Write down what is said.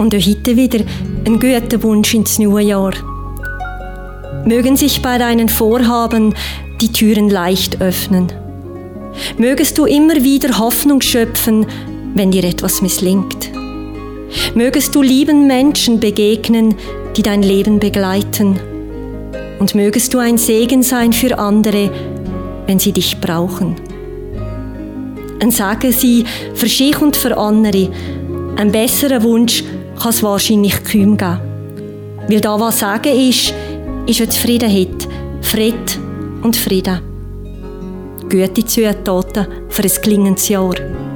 und auch heute wieder einen guten Wunsch ins neue Jahr. Mögen sich bei deinen Vorhaben die Türen leicht öffnen. Mögest du immer wieder Hoffnung schöpfen, wenn dir etwas misslingt. Mögest du lieben Menschen begegnen, die dein Leben begleiten. Und mögest du ein Segen sein für andere, wenn sie dich brauchen. Und sage sie für sich und für andere, einen besseren Wunsch kann es wahrscheinlich kaum geben. Weil da was sagen ist auch Zufriedenheit, Friede und Frieden. Gute Zutaten für ein gelingendes Jahr.